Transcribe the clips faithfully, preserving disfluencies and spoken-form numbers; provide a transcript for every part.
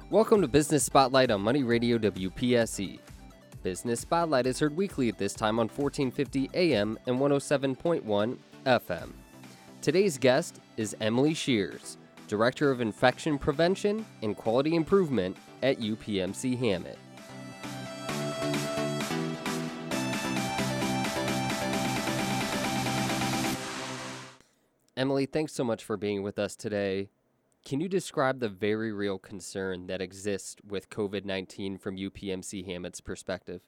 Welcome to Business Spotlight on Money Radio W P S E. Business Spotlight is heard weekly at this time on fourteen fifty A M and one oh seven point one F M. Today's guest is Emily Shears, Director of Infection Prevention and Quality Improvement at U P M C Hammett. Emily, thanks so much for being with us today. Can you describe the very real concern that exists with COVID nineteen from U P M C Hammett's perspective?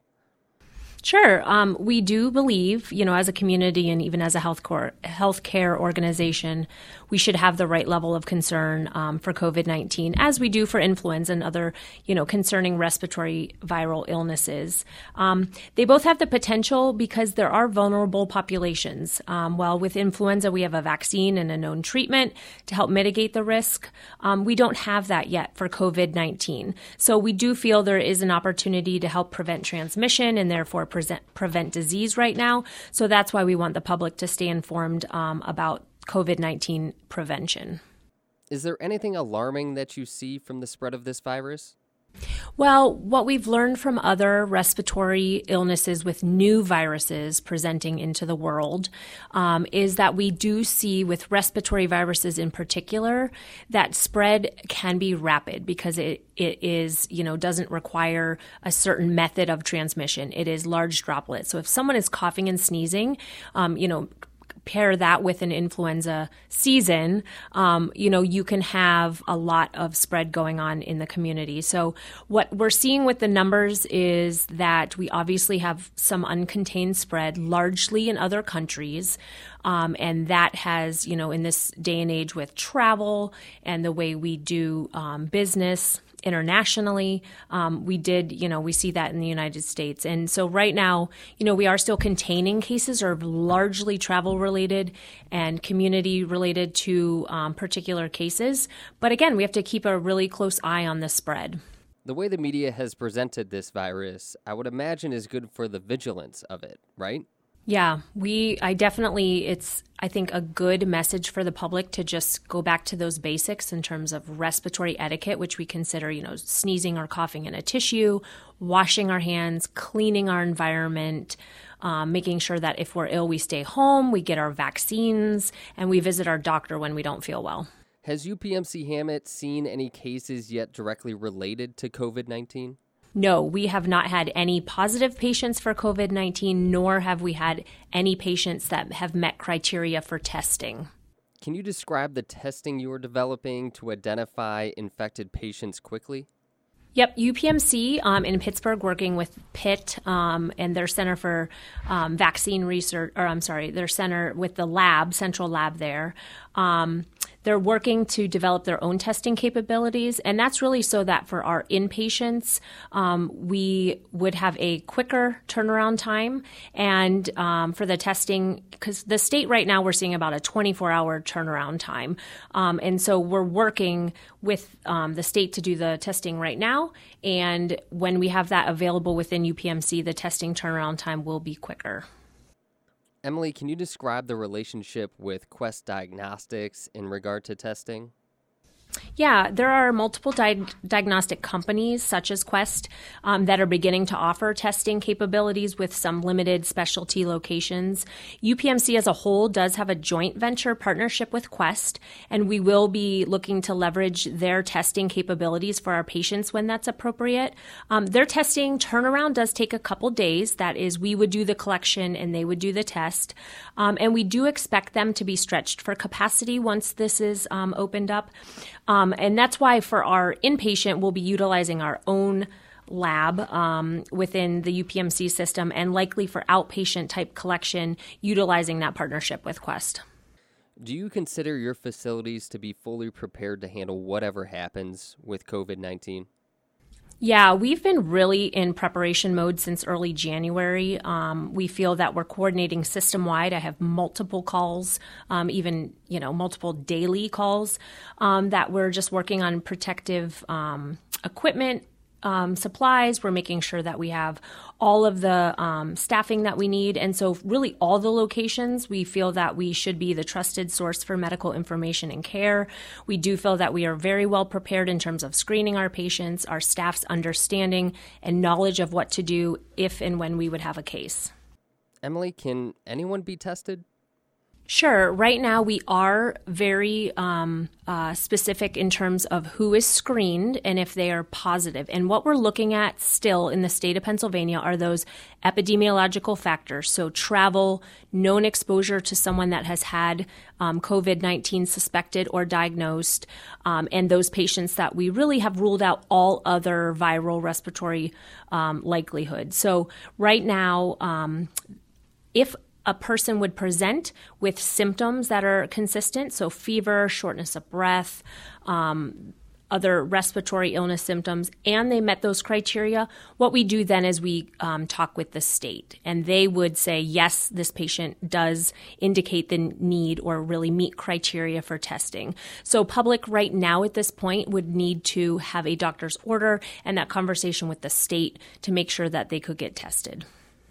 Sure. Um, we do believe, you know, as a community and even as a health core, healthcare organization, we should have the right level of concern um, for COVID nineteen, as we do for influenza and other, you know, concerning respiratory viral illnesses. Um, they both have the potential because there are vulnerable populations. Um, while with influenza, we have a vaccine and a known treatment to help mitigate the risk. Um, we don't have that yet for COVID nineteen. So we do feel there is an opportunity to help prevent transmission and therefore Present, prevent disease right now. So that's why we want the public to stay informed um, about COVID nineteen prevention. Is there anything alarming that you see from the spread of this virus? Well, what we've learned from other respiratory illnesses with new viruses presenting into the world um, is that we do see with respiratory viruses in particular that spread can be rapid because it, it is, you know, doesn't require a certain method of transmission. It is large droplets. So if someone is coughing and sneezing, um, you know, pair that with an influenza season, um, you know, you can have a lot of spread going on in the community. So what we're seeing with the numbers is that we obviously have some uncontained spread, largely in other countries. Um, and that has, you know, in this day and age with travel and the way we do um, business internationally, um, we did, you know, we see that in the United States. And so right now, you know, we are still containing cases are largely travel related and community related to um, particular cases. But again, we have to keep a really close eye on the spread. The way the media has presented this virus, I would imagine is good for the vigilance of it, right? Yeah, we, I definitely, it's, I think, a good message for the public to just go back to those basics in terms of respiratory etiquette, which we consider, you know, sneezing or coughing in a tissue, washing our hands, cleaning our environment, um, making sure that if we're ill, we stay home, we get our vaccines, and we visit our doctor when we don't feel well. Has U P M C Hammett seen any cases yet directly related to COVID nineteen? No, we have not had any positive patients for COVID nineteen, nor have we had any patients that have met criteria for testing. Can you describe the testing you are developing to identify infected patients quickly? Yep, U P M C um, in Pittsburgh, working with Pitt um, and their Center for um, Vaccine Research, or I'm sorry, their center with the lab, central lab there. Um, They're working to develop their own testing capabilities, and that's really so that for our inpatients, um, we would have a quicker turnaround time. And um, for the testing, because the state right now we're seeing about a twenty-four hour turnaround time. Um, and so we're working with um, the state to do the testing right now. And when we have that available within U P M C, the testing turnaround time will be quicker. Emily, can you describe the relationship with Quest Diagnostics in regard to testing? Yeah, there are multiple di- diagnostic companies such as Quest um, that are beginning to offer testing capabilities with some limited specialty locations. U P M C as a whole does have a joint venture partnership with Quest, and we will be looking to leverage their testing capabilities for our patients when that's appropriate. Um, their testing turnaround does take a couple days. That is, we would do the collection and they would do the test. Um, and we do expect them to be stretched for capacity once this is um, opened up. Um, and that's why for our inpatient, we'll be utilizing our own lab um, within the U P M C system, and likely for outpatient type collection, utilizing that partnership with Quest. Do you consider your facilities to be fully prepared to handle whatever happens with COVID nineteen? Yeah, we've been really in preparation mode since early January. Um, we feel that we're coordinating system-wide. I have multiple calls, um, even, you know, multiple daily calls um, that we're just working on protective um, equipment, um, supplies. We're making sure that we have all of the um, staffing that we need. And so really all the locations, we feel that we should be the trusted source for medical information and care. We do feel that we are very well prepared in terms of screening our patients, our staff's understanding and knowledge of what to do if and when we would have a case. Emily, can anyone be tested? Sure. Right now, we are very um, uh, specific in terms of who is screened and if they are positive. And what we're looking at still in the state of Pennsylvania are those epidemiological factors. So travel, known exposure to someone that has had um, COVID nineteen suspected or diagnosed, um, and those patients that we really have ruled out all other viral respiratory um, likelihood. So right now, um, if a person would present with symptoms that are consistent, so fever, shortness of breath, um, other respiratory illness symptoms, and they met those criteria, what we do then is we um, talk with the state, and they would say, yes, this patient does indicate the need or really meet criteria for testing. So public right now at this point would need to have a doctor's order and that conversation with the state to make sure that they could get tested.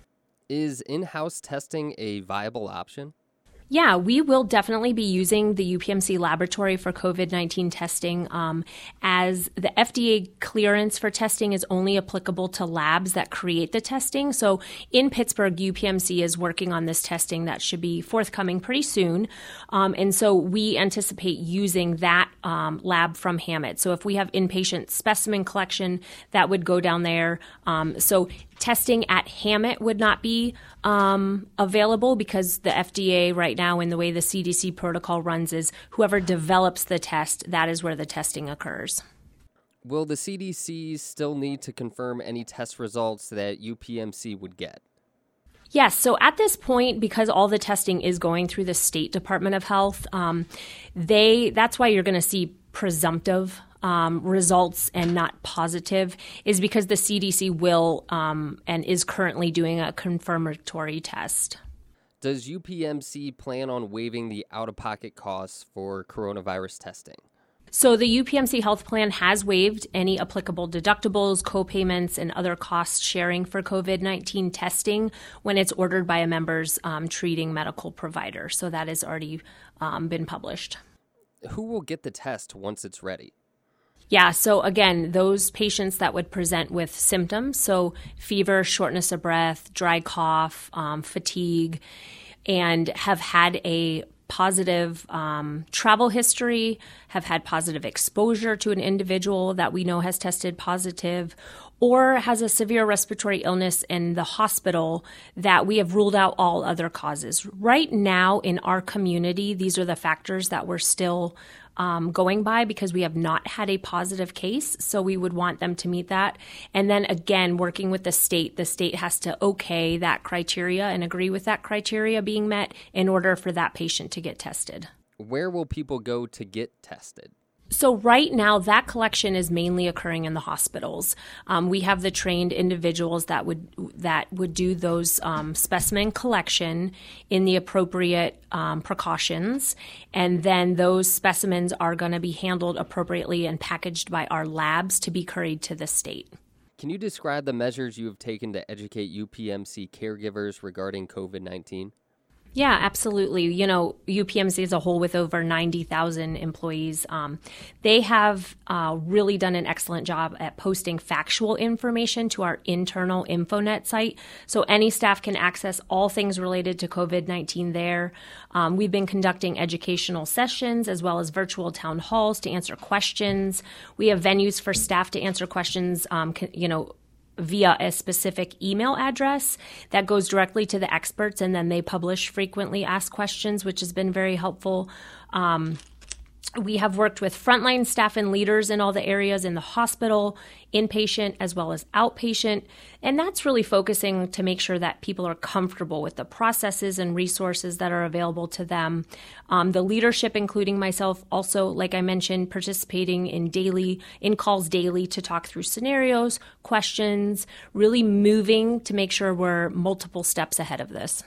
Is in-house testing a viable option? Yeah, we will definitely be using the U P M C laboratory for COVID nineteen testing, um, as the F D A clearance for testing is only applicable to labs that create the testing. So in Pittsburgh, U P M C is working on this testing that should be forthcoming pretty soon. Um, and so we anticipate using that um, lab from Hammett. So if we have inpatient specimen collection, that would go down there. Um, so testing at Hammett would not be um, available because the F D A right now, in the way the C D C protocol runs, is whoever develops the test, that is where the testing occurs. Will the C D C still need to confirm any test results that U P M C would get? Yes. So at this point, because all the testing is going through the State Department of Health, um, they that's why you're going to see presumptive Um, results and not positive, is because the C D C will um, and is currently doing a confirmatory test. Does U P M C plan on waiving the out-of-pocket costs for coronavirus testing? So the U P M C health plan has waived any applicable deductibles, co-payments, and other cost sharing for COVID nineteen testing when it's ordered by a member's um, treating medical provider. So that has already um, been published. Who will get the test once it's ready? Yeah, so again, those patients that would present with symptoms, so fever, shortness of breath, dry cough, um, fatigue, and have had a positive um, travel history, have had positive exposure to an individual that we know has tested positive, or has a severe respiratory illness in the hospital that we have ruled out all other causes. Right now in our community, these are the factors that we're still Um, going by because we have not had a positive case. So we would want them to meet that. And then again, working with the state, the state has to okay that criteria and agree with that criteria being met in order for that patient to get tested. Where will people go to get tested? So right now, that collection is mainly occurring in the hospitals. Um, we have the trained individuals that would that would do those um, specimen collection in the appropriate um, precautions, and then those specimens are going to be handled appropriately and packaged by our labs to be couried to the state. Can you describe the measures you have taken to educate U P M C caregivers regarding COVID nineteen? Yeah, absolutely. You know, U P M C as a whole with over ninety thousand employees, um, they have uh, really done an excellent job at posting factual information to our internal InfoNet site. So any staff can access all things related to COVID nineteen there. Um, we've been conducting educational sessions as well as virtual town halls to answer questions. We have venues for staff to answer questions, um, you know, via a specific email address that goes directly to the experts, and then they publish frequently asked questions, which has been very helpful. Um, we have worked with frontline staff and leaders in all the areas in the hospital, inpatient as well as outpatient, and that's really focusing to make sure that people are comfortable with the processes and resources that are available to them. Um, the leadership, including myself, also, like I mentioned, participating in daily in calls daily to talk through scenarios, questions, really moving to make sure we're multiple steps ahead of this.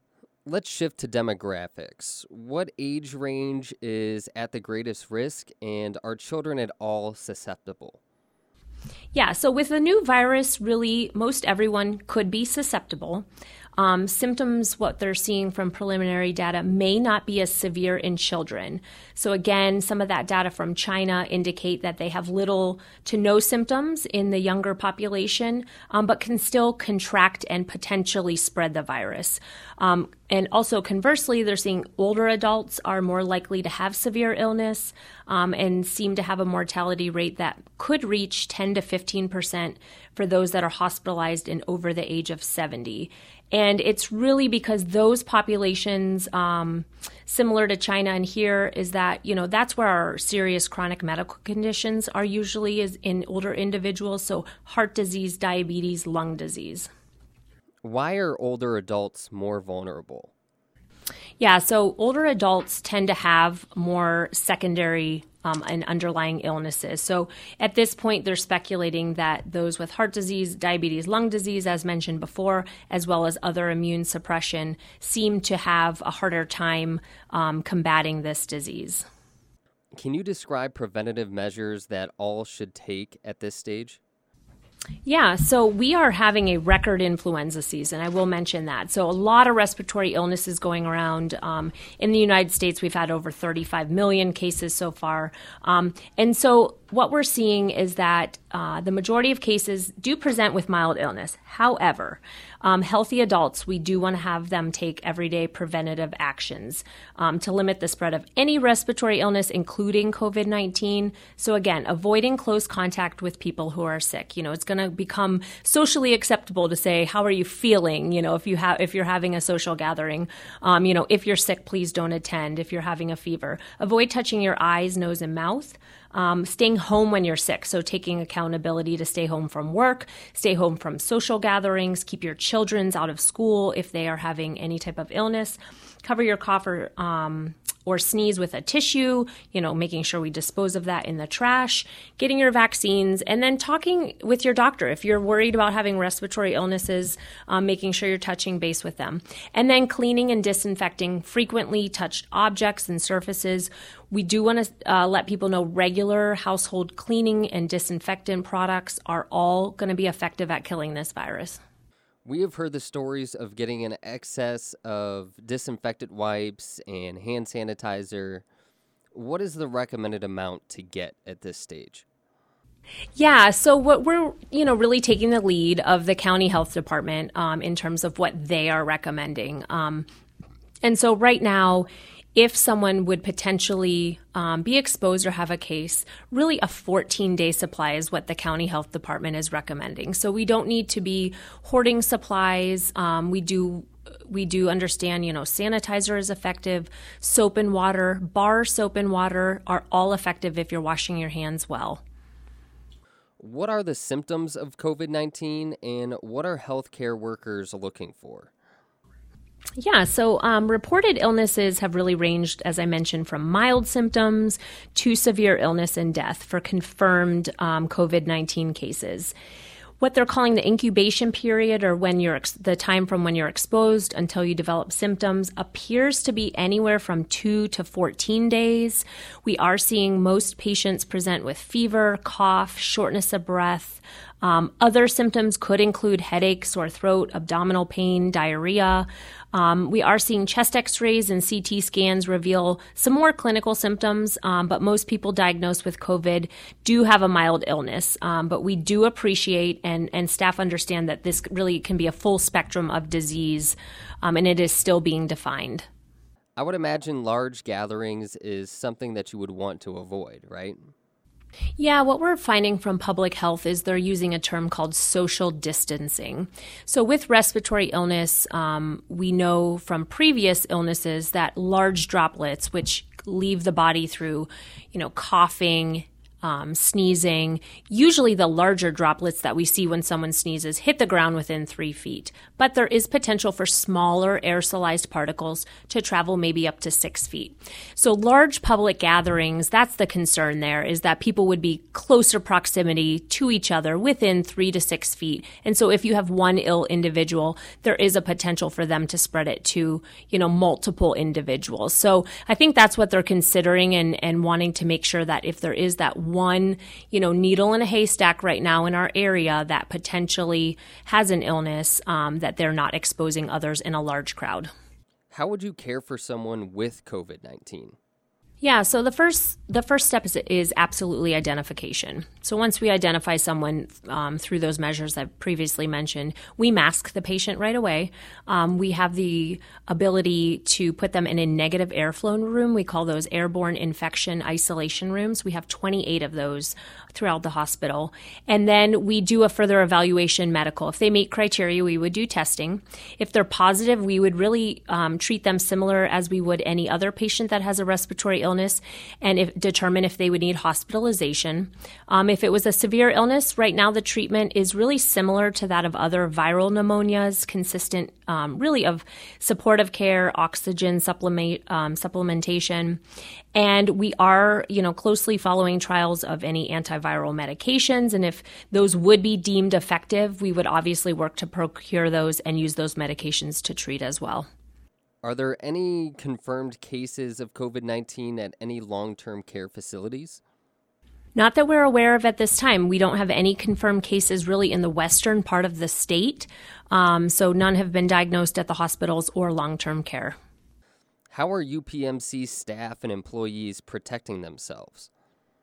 Let's shift to demographics. What age range is at the greatest risk, and are children at all susceptible? Yeah, so with the new virus, really, most everyone could be susceptible. Um, symptoms, what they're seeing from preliminary data, may not be as severe in children. So again, some of that data from China indicate that they have little to no symptoms in the younger population, um, but can still contract and potentially spread the virus. Um, and also conversely, they're seeing older adults are more likely to have severe illness um, and seem to have a mortality rate that could reach ten to fifteen percent for those that are hospitalized and over the age of seventy. And it's really because those populations, um, similar to China and here, is that, you know, that's where our serious chronic medical conditions are usually is in older individuals. So heart disease, diabetes, lung disease. Why are older adults more vulnerable? Yeah, so older adults tend to have more secondary um, and underlying illnesses. So at this point, they're speculating that those with heart disease, diabetes, lung disease, as mentioned before, as well as other immune suppression, seem to have a harder time um, combating this disease. Can you describe preventative measures that all should take at this stage? Yeah, so we are having a record influenza season. I will mention that. So a lot of respiratory illnesses going around. Um, in the United States, we've had over thirty-five million cases so far. Um, and so what we're seeing is that uh, the majority of cases do present with mild illness. However, um, healthy adults, we do want to have them take everyday preventative actions um, to limit the spread of any respiratory illness, including COVID nineteen. So again, avoiding close contact with people who are sick. You know, it's going to become socially acceptable to say, how are you feeling? You know, if you have, if you're having a social gathering, um, you know, if you're sick, please don't attend. If you're having a fever, avoid touching your eyes, nose, and mouth. Um, staying home when you're sick, so taking accountability to stay home from work, stay home from social gatherings, keep your children out of school if they are having any type of illness, cover your cough or, um, or sneeze with a tissue, you know, making sure we dispose of that in the trash, getting your vaccines, and then talking with your doctor. If you're worried about having respiratory illnesses, um, making sure you're touching base with them. And then cleaning and disinfecting frequently touched objects and surfaces. We do want to uh, let people know regular household cleaning and disinfectant products are all going to be effective at killing this virus. We have heard the stories of getting an excess of disinfectant wipes and hand sanitizer. What is the recommended amount to get at this stage? Yeah, so what we're, you know, really taking the lead of the county health department um, in terms of what they are recommending. Um, and so right now, if someone would potentially um, be exposed or have a case, really a fourteen-day supply is what the county health department is recommending. So we don't need to be hoarding supplies. Um, we do we do understand, you know, sanitizer is effective. Soap and water, bar soap and water are all effective if you're washing your hands well. What are the symptoms of COVID nineteen, and what are healthcare workers looking for? Yeah, so um, reported illnesses have really ranged, as I mentioned, from mild symptoms to severe illness and death for confirmed um, COVID nineteen cases. What they're calling the incubation period, or when you're ex- the time from when you're exposed until you develop symptoms, appears to be anywhere from two to fourteen days. We are seeing most patients present with fever, cough, shortness of breath. Um, other symptoms could include headache, sore throat, abdominal pain, diarrhea. Um, we are seeing chest x-rays and C T scans reveal some more clinical symptoms, um, but most people diagnosed with COVID do have a mild illness. Um, but we do appreciate and, and staff understand that this really can be a full spectrum of disease, um, and it is still being defined. I would imagine large gatherings is something that you would want to avoid, right? Yeah, what we're finding from public health is they're using a term called social distancing. So with respiratory illness, um, we know from previous illnesses that large droplets, which leave the body through, you know, coughing, Um, sneezing, usually the larger droplets that we see when someone sneezes hit the ground within three feet. But there is potential for smaller aerosolized particles to travel maybe up to six feet. So large public gatherings, that's the concern there, is that people would be closer proximity to each other within three to six feet. And so if you have one ill individual, there is a potential for them to spread it to, you know, multiple individuals. So I think that's what they're considering and, and wanting to make sure that if there is that one, you know, needle in a haystack right now in our area that potentially has an illness, um, that they're not exposing others in a large crowd. How would you care for someone with COVID nineteen? Yeah, so the first the first step is is absolutely identification. So once we identify someone um, through those measures I've previously mentioned, we mask the patient right away. Um, we have the ability to put them in a negative airflow room. We call those airborne infection isolation rooms. We have twenty-eight of those throughout the hospital. And then we do a further evaluation medical. If they meet criteria, we would do testing. If they're positive, we would really um, treat them similar as we would any other patient that has a respiratory illness and if, determine if they would need hospitalization. Um, if it was a severe illness, right now the treatment is really similar to that of other viral pneumonias, consistent um, really of supportive care, oxygen supplement, um, supplementation. And we are, you know, closely following trials of any antiviral medications. And if those would be deemed effective, we would obviously work to procure those and use those medications to treat as well. Are there any confirmed cases of COVID nineteen at any long-term care facilities? Not that we're aware of at this time. We don't have any confirmed cases really in the western part of the state. Um, so none have been diagnosed at the hospitals or long-term care. How are U P M C staff and employees protecting themselves?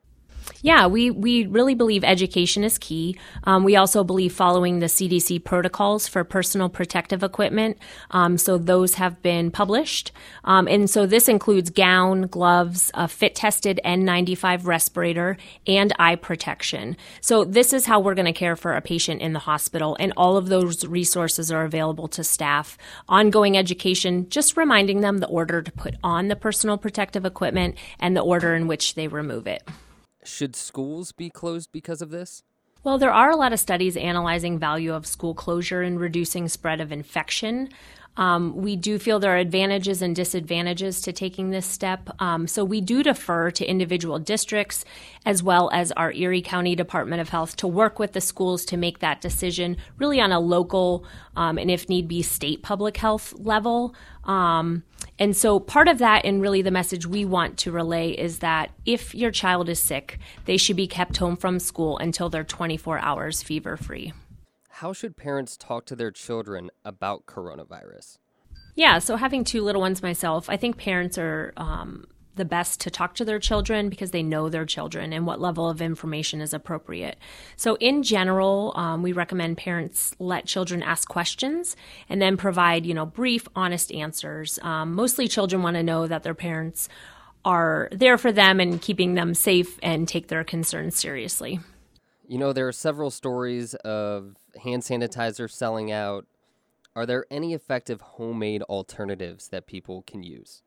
Yeah, we, we really believe education is key. Um, we also believe following the C D C protocols for personal protective equipment. Um, so those have been published. Um, and so this includes gown, gloves, a fit-tested N ninety-five respirator, and eye protection. So this is how we're going to care for a patient in the hospital. And all of those resources are available to staff. Ongoing education, just reminding them the order to put on the personal protective equipment and the order in which they remove it. Should schools be closed because of this? Well, there are a lot of studies analyzing value of school closure in reducing spread of infection. Um, we do feel there are advantages and disadvantages to taking this step. Um, so we do defer to individual districts as well as our Erie County Department of Health to work with the schools to make that decision really on a local um, and if need be state public health level. Um, and so part of that and really the message we want to relay is that if your child is sick, they should be kept home from school until they're twenty-four hours fever-free. How should parents talk to their children about coronavirus? Yeah, so having two little ones myself, I think parents are um, the best to talk to their children because they know their children and what level of information is appropriate. So in general, um, we recommend parents let children ask questions and then provide, you know, brief, honest answers. Um, mostly children want to know that their parents are there for them and keeping them safe and take their concerns seriously. You know, there are several stories of hand sanitizer selling out. Are there any effective homemade alternatives that people can use?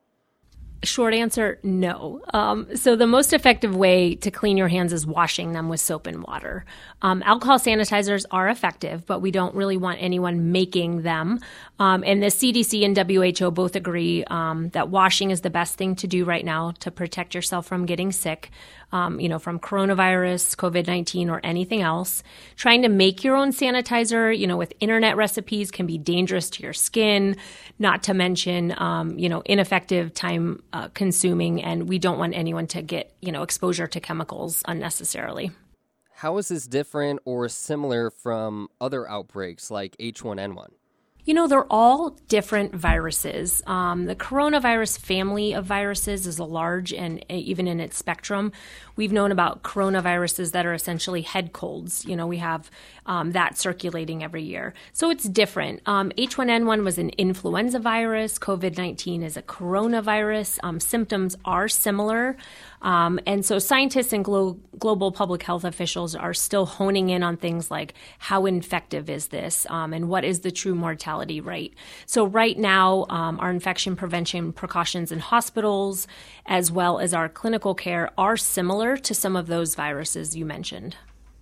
Short answer, no. Um, so the most effective way to clean your hands is washing them with soap and water. Um, alcohol sanitizers are effective, but we don't really want anyone making them. Um, and the C D C and W H O both agree um, that washing is the best thing to do right now to protect yourself from getting sick, um, you know, from coronavirus, COVID nineteen, or anything else. Trying to make your own sanitizer, you know, with internet recipes can be dangerous to your skin, not to mention, um, you know, ineffective time Uh, consuming, and we don't want anyone to get, you know, exposure to chemicals unnecessarily. How is this different or similar from other outbreaks like H one N one? You know, they're all different viruses. Um, the coronavirus family of viruses is a large, and even in its spectrum, we've known about coronaviruses that are essentially head colds. You know, we have um, that circulating every year. So it's different. Um, H one N one was an influenza virus. COVID nineteen is a coronavirus. Um, symptoms are similar. Um, and so scientists and glo- global public health officials are still honing in on things like how infective is this um, and what is the true mortality rate. So right now, um, our infection prevention precautions in hospitals as well as our clinical care are similar to some of those viruses you mentioned.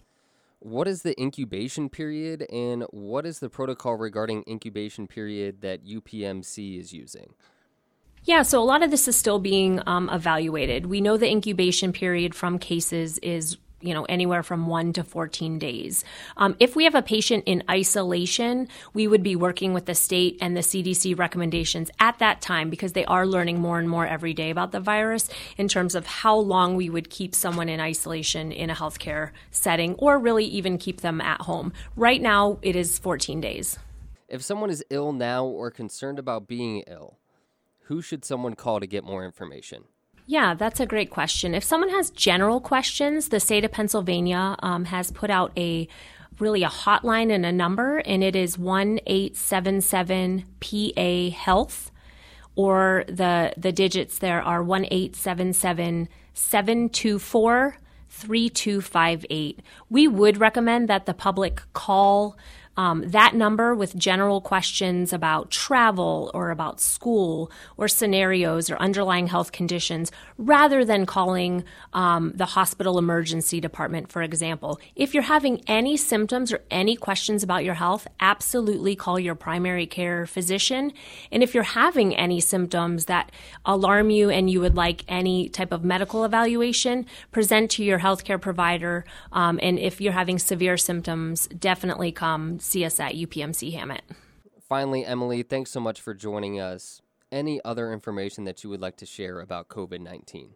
What is the incubation period and what is the protocol regarding incubation period that U P M C is using? Yeah, so a lot of this is still being um, evaluated. We know the incubation period from cases is you know, anywhere from one to fourteen days. Um, if we have a patient in isolation, we would be working with the state and the C D C recommendations at that time, because they are learning more and more every day about the virus in terms of how long we would keep someone in isolation in a healthcare setting, or really even keep them at home. Right now, it is fourteen days. If someone is ill now or concerned about being ill, who should someone call to get more information? Yeah, that's a great question. If someone has general questions, the state of Pennsylvania um, has put out a really a hotline and a number, and it is one eight seven seven P A health, or the the digits there are one eight seven seven seven two four three two five eight. We would recommend that the public call Um, that number with general questions about travel or about school or scenarios or underlying health conditions, rather than calling um, the hospital emergency department, for example. If you're having any symptoms or any questions about your health, absolutely call your primary care physician. And if you're having any symptoms that alarm you and you would like any type of medical evaluation, present to your healthcare provider. Um, and if you're having severe symptoms, definitely come see us at U P M C Hammett. Finally, Emily, thanks so much for joining us. Any other information that you would like to share about COVID nineteen?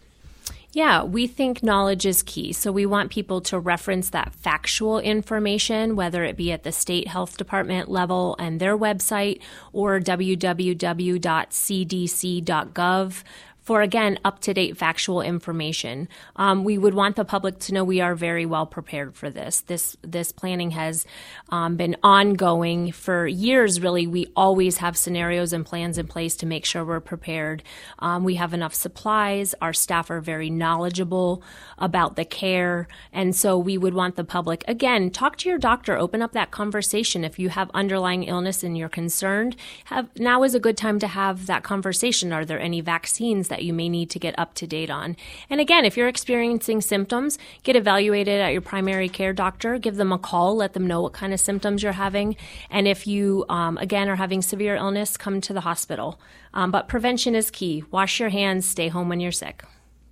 Yeah, we think knowledge is key. So we want people to reference that factual information, whether it be at the state health department level and their website, or w w w dot c d c dot gov. For, again, up-to-date factual information. Um, we would want the public to know we are very well prepared for this. This this planning has um, been ongoing for years, really. We always have scenarios and plans in place to make sure we're prepared. Um, we have enough supplies. Our staff are very knowledgeable about the care. And so we would want the public, again, talk to your doctor. Open up that conversation. If you have underlying illness and you're concerned, have, now is a good time to have that conversation. Are there any vaccines that you may need to get up to date on? And again, if you're experiencing symptoms, get evaluated at your primary care doctor. Give them a call. Let them know what kind of symptoms you're having. And if you, um, again, are having severe illness, come to the hospital. Um, but prevention is key. Wash your hands. Stay home when you're sick.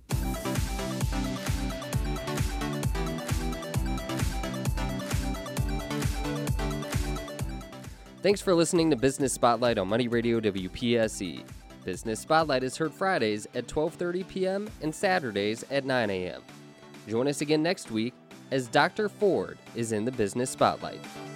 Thanks for listening to Business Spotlight on Money Radio W P S E. Business Spotlight is heard Fridays at twelve thirty p.m. and Saturdays at nine a.m. Join us again next week as Doctor Ford is in the Business Spotlight.